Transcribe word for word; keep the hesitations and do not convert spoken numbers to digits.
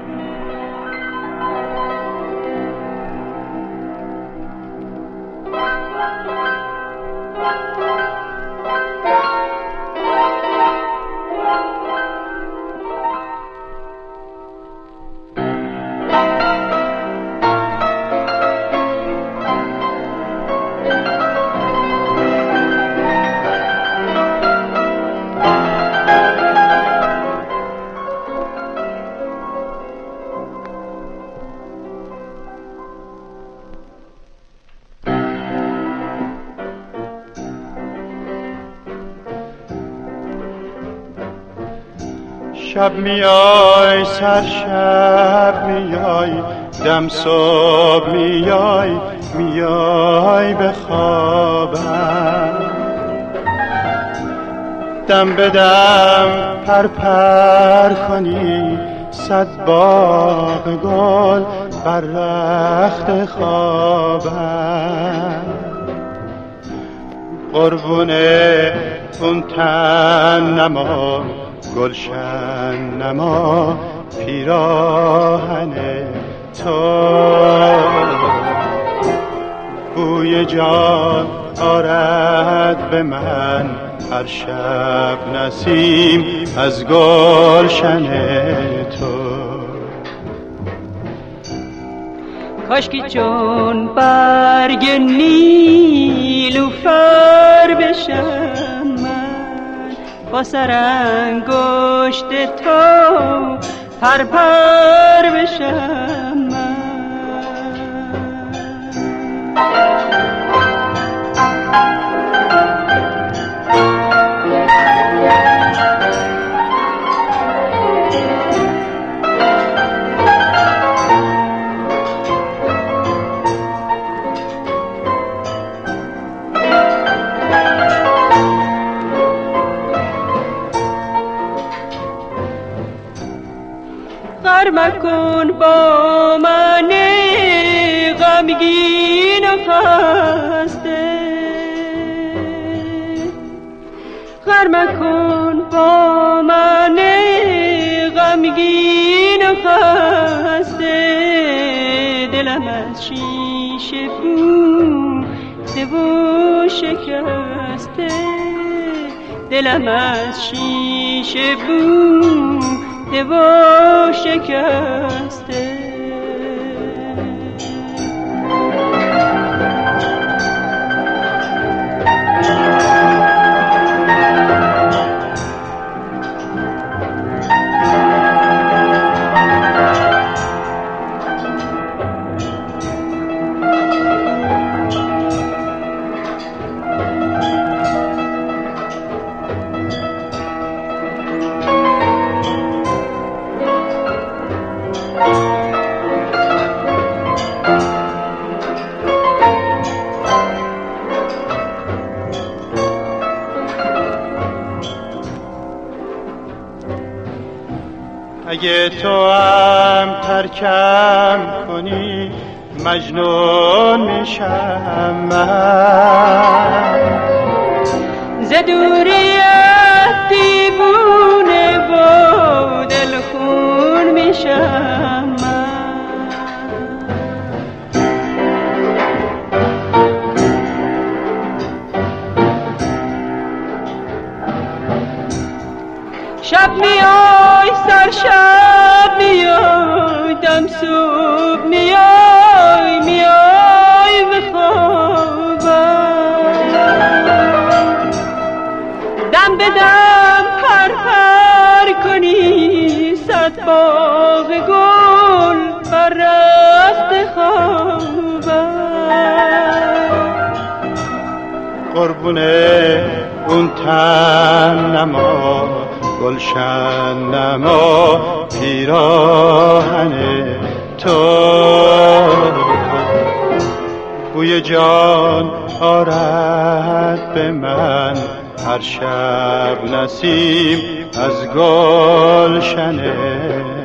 شب میای سر شب میای دم صبح میای میای به خوابم دم به دم پر پر کنی صد باغ گل بر رخت خوابم قربونه اون تن نما گلشن نما پیراهن تو بوی جان آرد به من هر شب نسیم از گلشن تو کاشکی چون برگ نیلوفر بشم من با سرانگشت تو پر پر بشم من غر مکن با من غمگین و خسته غر مکن با من غمگین و خسته دلم از شیشه بوده و شکسته دلم از شیشه بوده و شکسته اگه تو هم ترکم کنی مجنون میشم من ز دوریت دیوونه و دلخون میشم من شب میای سر شب میای دم صبح میای میای به خوابم دم به دم پر پر کنی صد باغ گل بر رخت خوابم قربونه اون تن نما گلشن نما پیراهن تو بوی جان آرد به من هر شب نسیم از گلشن